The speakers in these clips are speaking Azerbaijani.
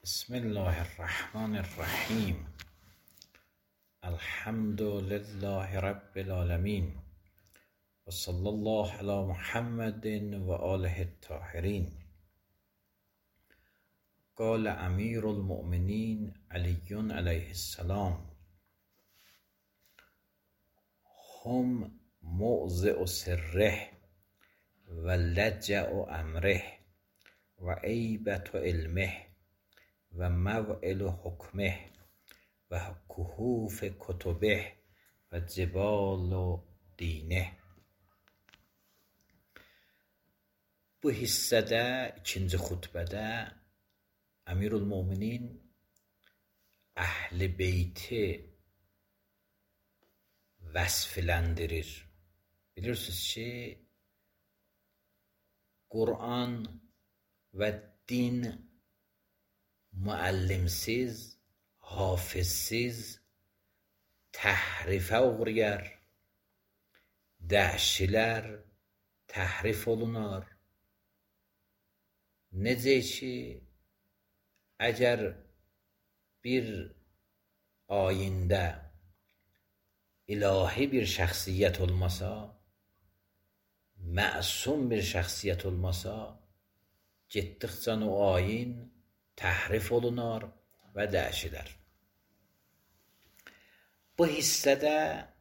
بسم الله الرحمن الرحیم. الحمد لله رب العالمین و صلی الله علی محمد و آله الطاهرین. قال امیر المؤمنین علی علیه السلام: هم موضع سره و لجأ امره و عیبة علمه و موعل حکمه و کهوف کتبه و جبال dine. Bu hissədə, ikinci xutbədə Əmirülmöminin Əhl-i Beyti vəsfləndirir. Bilirsiniz ki, Qur'an və din müəllimsiz, hafizsiz təhrifə uğrayar, dəhşilər təhrif olunar. Necə ki, əgər bir ayində ilahi bir şəxsiyyət olmasa, məsum bir şəxsiyyət olmasa, getdikcə o ayin təhrif olunar və dəyişilər. Bu hissədə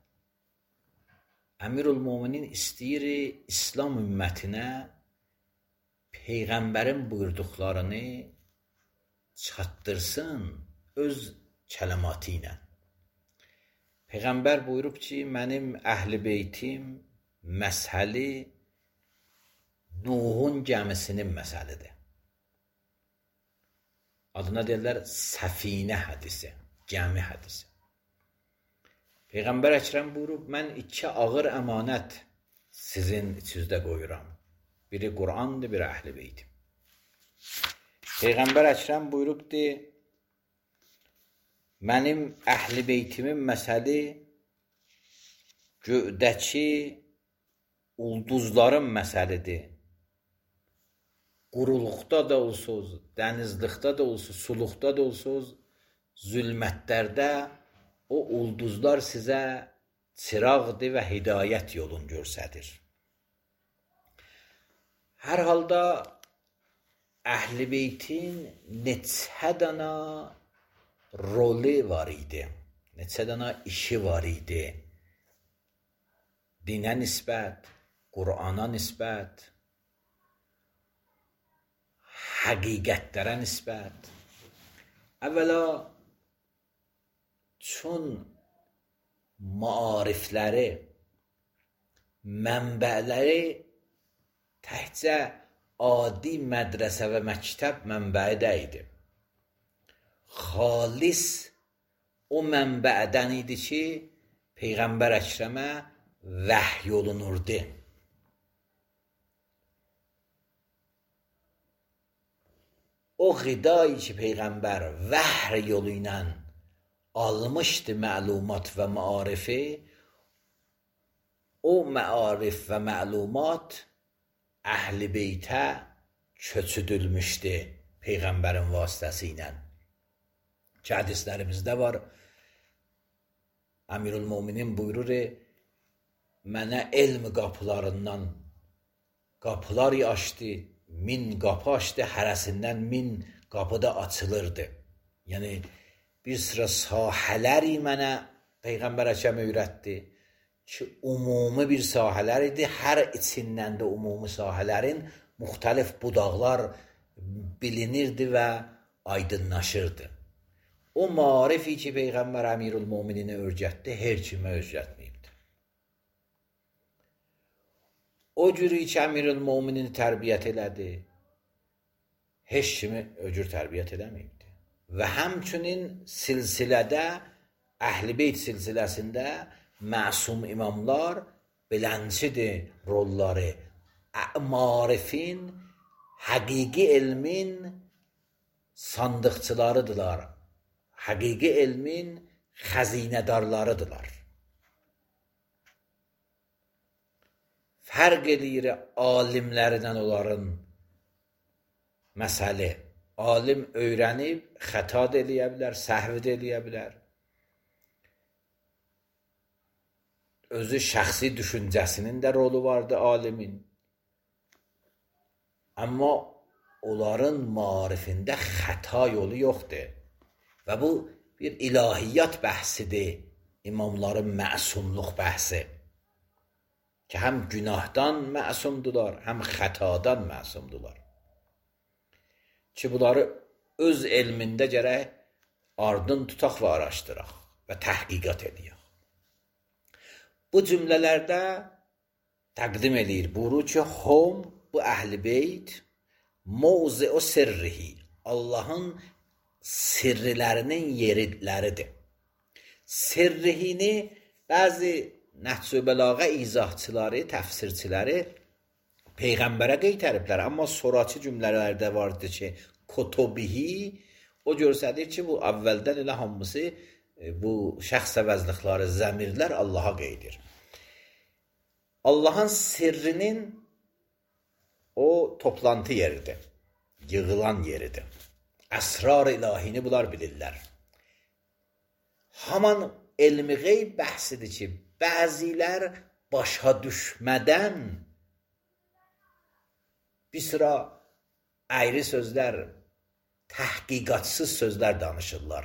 Əmirülmöminin istəyir İslam ümmətinə Peyğəmbərin buyurduqlarını çatdırsın öz kələmatı ilə. Peyğəmbər buyurub ki, mənim Əhl-i Beytim məsəli Nuhun gəmisinin məsəlidir. Adına deyirlər səfinə hədisi, gəmi hədisi. Peyğəmbər Əkrəm buyurub, mən iki ağır əmanət sizin içinizdə qoyuram. Biri Qur'andır, biri Əhl-i Beytim. Peyğəmbər Əkrəm buyurubdur, mənim Əhl-i Beytimin məsəli göydəki ulduzların məsəlidir. Quruluqda da olsunuz, dənizlikdə də olsunuz, suluqda da olsunuz, zülmətlərdə o ulduzlar sizə çıraqdır və hidayət yolunu göstərir. Hər halda Əhl-i Beytin neçə dənə roli var idi, neçə dənə işi var idi. Dinə nisbət, Qur'ana nisbət, həqiqətlərə nisbət. Əvvəla, çün maarifləri, mənbələri təkcə adi mədrəsə və məktəb mənbəyi deyildi. Xalis o mənbədən idi ki, Peyğəmbər Əkrəmə vəhy olunurdu. O qidayı ki, Peyğəmbər vəhy yolu ilə almışdı məlumat və maarifi, o maarif və məlumat Əhl-i Beytə köçüdülmüşdü Peyğəmbərin vasitəsi ilə. Ki, hədislərimizdə var, Əmirülmöminin buyurur, mənə elm qapılarından qapılar açdı, 1000 qapı açdı, hərəsindən 1000 qapı da açılırdı. Yəni, bir sıra sahələri mənə Peyğəmbər Əkrəm öyrətdi ki, ümumi bir sahələr idi, hər içindən də ümumi sahələrin müxtəlif budaqlar bilinirdi və aydınlaşırdı. O marifi ki, Peyğəmbər Əmirülmömininə öyrətdi, hər kimə öyrətməyibdi. O cürü ki, Əmirülmöminin tərbiyyət elədi, heç kimi öcür tərbiyyət eləməyibdi. Və həmçinin silsilədə, Əhl-i Beyt silsiləsində məsum imamlar beləncidir rolları. Marifin, həqiqi elmin sandıqçılarıdırlar. Həqiqi elmin xəzinədarlarıdırlar. Fərq edir alimlərdən onların məsələ. Alim öyrənib, xəta da eləyə bilər, səhv də eləyə bilər. Özü şəxsi düşüncəsinin də rolu vardı alimin. Amma onların marifində xəta yolu yoxdur. Və bu bir ilahiyyat bəhsidir, imamların məsumluq bəhsi. Ki, həm günahdan məsumdular, həm xətadan məsumdular. Ki, bunları öz elmində gərək ardın tutaq və araşdıraq və təhqiqat edək. Bu cümlələrdə təqdim edir. Buyurur ki, hum, bu əhl-i beyt, mavzi-u sirrihi, Allahın sirrilərinin yerləridir. Sirrihini bəzi Nəhc-ü Bəlağə izahçıları, təfsirçiləri Peyğəmbərə qeytəriblər. Amma sonraki cümlələrdə vardır ki, kutubihi, o görsədir ki, bu əvvəldən elə hamısı bu şəxs əvəzlikləri, zəmirlər Allaha qeydir. Allahın sirrinin o toplantı yeridir, yığılan yeridir. Əsrar ilahini bunlar bilirlər. Haman elmi qeyb bəhsidir ki, bəzilər başa düşmədən bir sıra əyri sözlər, təhqiqatsız sözlər danışırlar.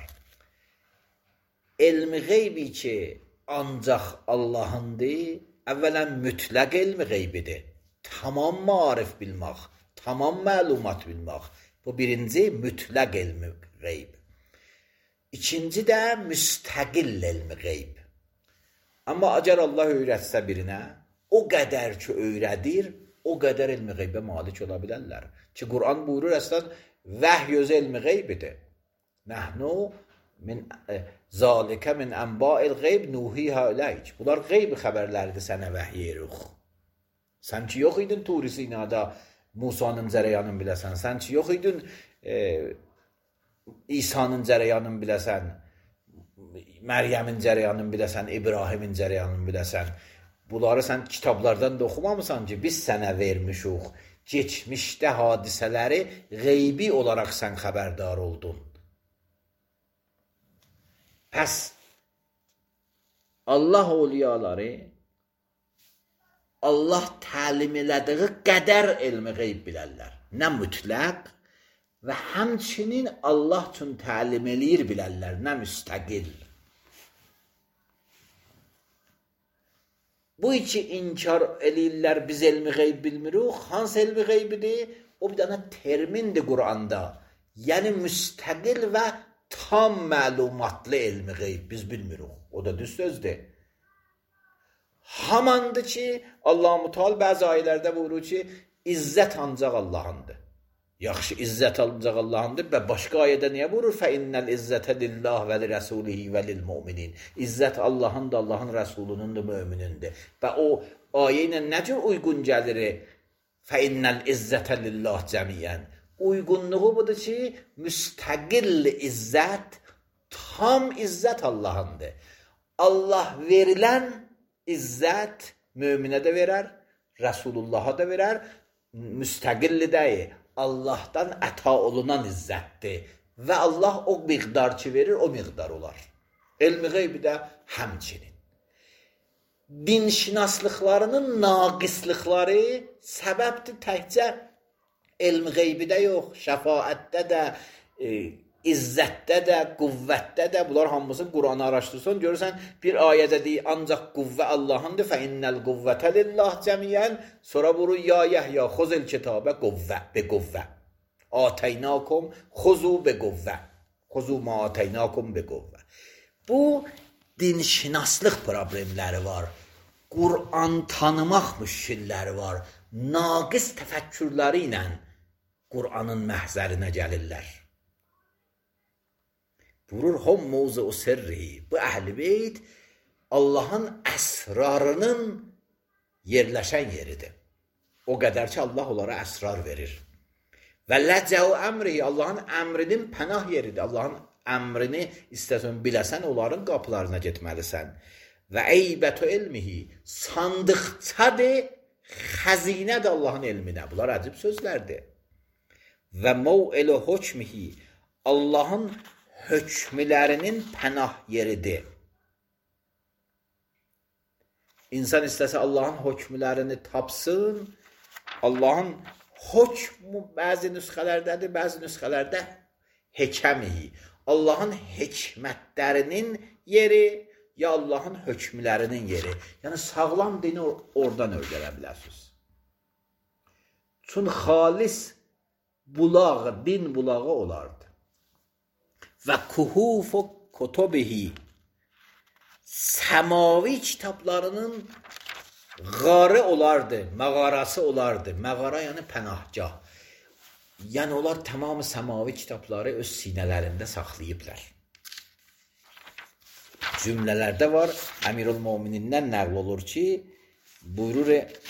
Elmi qeybi ki, ancaq Allahındır, əvvələn mütləq elmi qeybidir. Tamam marif bilmək, tamam məlumat bilmək. Bu birinci mütləq elmi qeyb. İkinci də müstəqil elmi qeyb. Amma əgər Allah öyrətsə birinə, o qədər ki öyrədir, o qədər elmi qeybə malik ola bilərlər. Ki, Quran buyurur, əslən, vəhy özü elmi qeybidir. Nəhnu min zalikə min ənba'il qeyb nuhihə iləyk. Bunlar qeyb xəbərlərdir sənə vəhy edirik. Sən ki yox idin Tur-i Sinada Musanın cərəyanını biləsən. Sən ki yox idin İsa'nın cərəyanını biləsən. Məryəmin cərəyanını biləsən. İbrahimin cərəyanını biləsən. Bunları sən kitablardan da oxumamısan ki, biz sənə vermişik. Geçmişdə hadisələri qeybi olaraq sən xəbərdar oldun. Pəs Allah oliyaları Allah təlim elədiyi qədər elmi qeyb bilərlər. Nə mütləq və həmçinin Allah üçün təlim eləyir bilərlər, nə müstəqil. Bu iki inkar eləyirlər, biz elmi qeyb bilmirik. Hansı elmi qeybidir? O bir dənə termindir Quranda. Yəni müstəqil və tam məlumatlı elmi qeyb biz bilmirik. O da düz sözdür. Hamandır ki, Allah-u Teala bəzi ayələrdə buyurur ki, izzət ancaq Allahındır. Yaxşı, izzət ancaq Allahındır və başqa ayədə niyə buyurur? فَإِنَّ الْإِزَّةَ لِلَّهِ وَلِرَسُولِهِ وَلِلْمُؤْمِنِينَ İzzət Allahındır, Allahın Rəsulunundur, möminindir. Və o ayə ilə nə cür uyğun gəlir? فَإِنَّ الْإِزَّةَ لِلَّهِ cəmiyyən. Uyğunluğu budur ki, müstəqil izzət, tam izzət Allahındır. Allah verilən izzət möminə də verər, Rəsulullaha da verər, müstəqilli deyil. Allahdan əta olunan izzətdir. Və Allah o miqdar ki verir, o miqdar olar. Elmi qeybi də həmçinin. Dinşinaslıqlarının naqislikləri səbəbdir təkcə elmi qeybidə yox, şəfaətdə də, izzətdə də, qüvvətdə də, bunlar hamısı Quranı araşdırsan, görürsən, bir ayədə deyir, ancaq qüvvə Allahındır, fəinnəl qüvvətə lillah cəmiyyən, sonra buyurur, ya Yəhya, xuzil kitabə qüvvə, be qüvvə, atəynakum, xuzu be qüvvə, xuzu ma atəynakum be qüvvə. Bu, dinşinaslıq problemləri var, Quran tanımaq müşkilləri var, naqis təfəkkürləri ilə Quranın məhzərinə gəlirlər. Buyurur, hum mavzu-u sirri. Bu əhl-i beyt Allahın əsrarının yerləşən yeridir. O qədər ki, Allah onlara əsrar verir. Və ləcəu əmri, Allahın əmrinin pənah yeridir. Allahın əmrini istəsən biləsən, onların qapılarına getməlisən. Və eybətü elmihi, sandıqçadır, xəzinədir Allahın elminə. Bunlar əcib sözlərdir. və mev'ilu hukmihi, Allahın hökmlərinin pənah yeridir. İnsan istəsə Allahın hökmlərini tapsın, Allahın hökmü bəzi nüsxələrdədir, bəzi nüsxələrdə həkəmihi. Allahın hikmətlərinin yeri, ya Allahın hökmlərinin yeri. Yəni, sağlam dini oradan öyrənə bilərsiniz. Çünki xalis bulağı, din bulağı olardı. Və kuhufu kutubihi, səmavi kitablarının qarı olardı, məğarası olardı. Məğara yəni pənahgah. Yəni, onlar tamamı səmavi kitabları öz sinələrində saxlayıblar. Cümlələrdə var, Əmirül-Müminindən nəql olur ki, buyurur,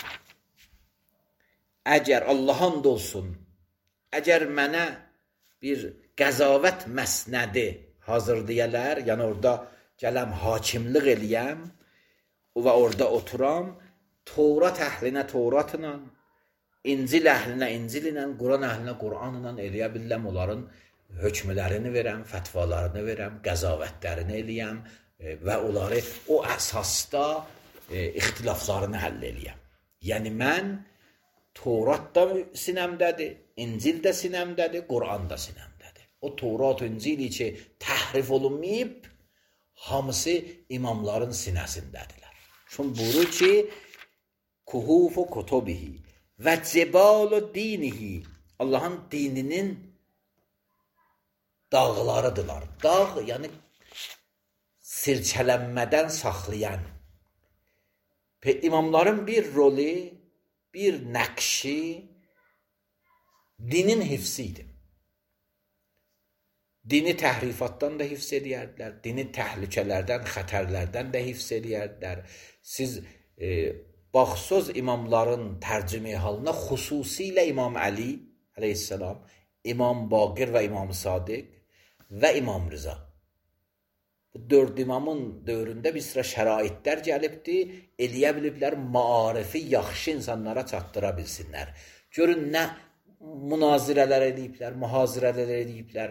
əgər Allaha and olsun, əgər mənə bir qəzavət məsnədi hazırlayələr, yəni orada gələm hakimlik eləyəm və orada oturam, Tevrat əhlinə Tevratla, İncil əhlinə İncil ilə, Quran əhlinə Quran ilə eləyə biləm, onların hökmlərini verəm, fətvalarını verəm, qəzavətlərini eləyəm və onları o əsasda ixtilaflarını həll eləyəm. Yəni, mən Tevrat da sinəmdədir, İncil də sinəmdədir, Quran da sinəmdədir. O Tevrat, İncili ki, təhrif olunmayıb, hamısı imamların sinəsindədirlər. Çünki buyurur ki, kuhufu kutubihi və cebalu dinihi, Allahın dininin dağlarıdırlar. Dağ, yəni sirçələnmədən saxlayan. İmamların bir roli, bir nəqşi dinin hifzi idi. Dini təhrifatdan da hifz edərdilər, dini təhlükələrdən, xətərlərdən də hifz edərdilər. Siz baxsız imamların tərcümə halına xüsusilə İmam Əli əleyhissalam, İmam Baqir və İmam Sadiq və İmam Rıza. Bu dörd imamın dövründə bir sıra şəraitlər gəlibdir, eləyə biliblər, maarifi yaxşı insanlara çatdıra bilsinlər. Görün, nə münazirələr ediblər, mühazirələr ediblər,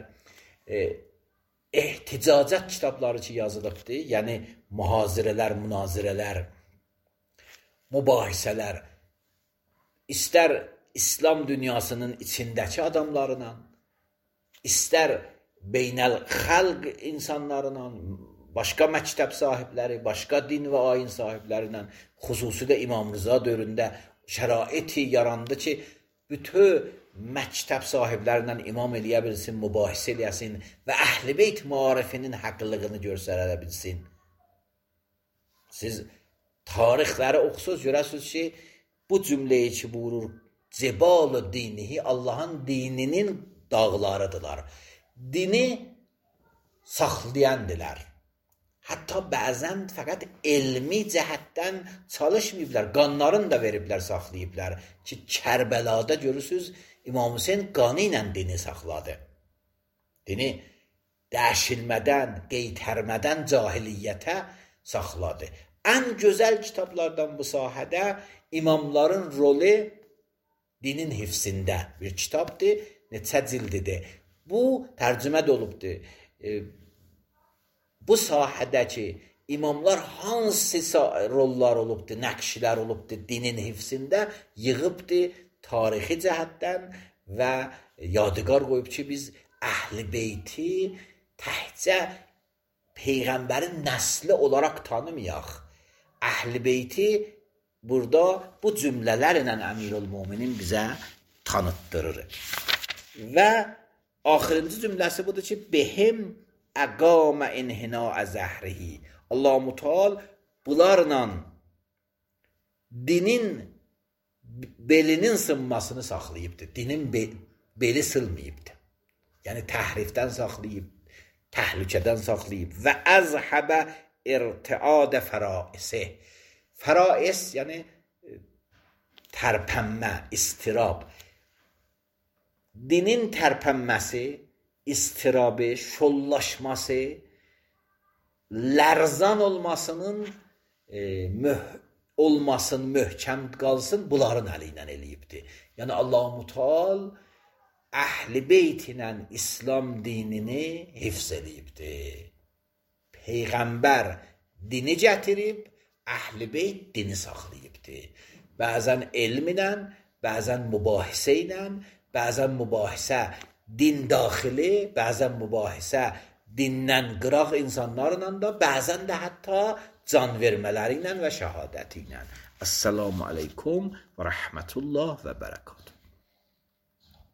ehticacət kitabları ki yazılıbdır, yəni mühazirələr, münazirələr, mübahisələr, istər İslam dünyasının içindəki adamlarla, istər beynəl-xalq insanlarla, başqa məktəb sahibləri, başqa din və ayin sahibləri ilə, xüsusi də İmam Rıza dövründə şəraiti yarandı ki, bütün məktəb sahiblərindən imam eləyə bilsin, mübahisə eləyəsin və Əhl-i Beyt maarifinin haqlılığını göstərə bilsin. Siz tarixləri oxusuz, görəsiniz ki, bu cümləyi ki buyurur, cebalu dinihi, Allahın dininin dağlarıdırlar. Dini saxlayandırlar. Hətta bəzən fəqət elmi cəhətdən çalışmayıblar, qanlarını da veriblər, saxlayıblar ki, Kərbəlada görürsünüz, İmam Hüseyin qanı ilə dini saxladı. Dini dəşilmədən, qeytərmədən cahiliyyətə saxladı. Ən gözəl kitablardan bu sahədə imamların rolu dinin hifzində bir kitabdır, neçə cildidir. Bu tərcümə də olubdur. Bu sahədəki imamlar hansı rollar olubdur, nəqşilər olubdur dinin hifzində yığıbdır tarixi cəhətdən və yadigar qoyub ki, biz Əhl-i Beyti təhcə Peyğəmbərin nəsli olaraq tanımayaq. Əhl-i Beyti burada bu cümlələrlə Əmirül-Müminin bizə tanıtdırır. Və axırıncı cümləsi budur ki, behim əqamə inhinaə zəhrihi. Allah-u Teala bunlarla dinin belinin sınmasını saxlayıbdır. Dinin beli sılmayıbdır. Yəni təhrifdən saxlayıb, təhlükədən saxlayıb. Və əzhəbə irtiadə fəraisi. Fərais, yəni tərpənmə, istirab. Dinin tərpənməsi, istirabı, şollaşması, lərzan olmasının olmasın, möhkəm qalsın, bunların əli ilə eləyibdir. Yəni Allah-u Teala Əhl-i Beyt ilə İslam dinini hifz eləyibdi. Peyğəmbər dini gətirib, Əhl-i Beyt dini saxlayıbdı. Bəzən elm ilə, bəzən mübahisə ilə, bəzən mübahisə din daxili, bəzən mübahisə dindən qıraq insanlarla da, bəzən də hətta can vermələri ilə və şəhadəti ilə. Assalamu aleykum və rəhmətullah və bərəkatuhu.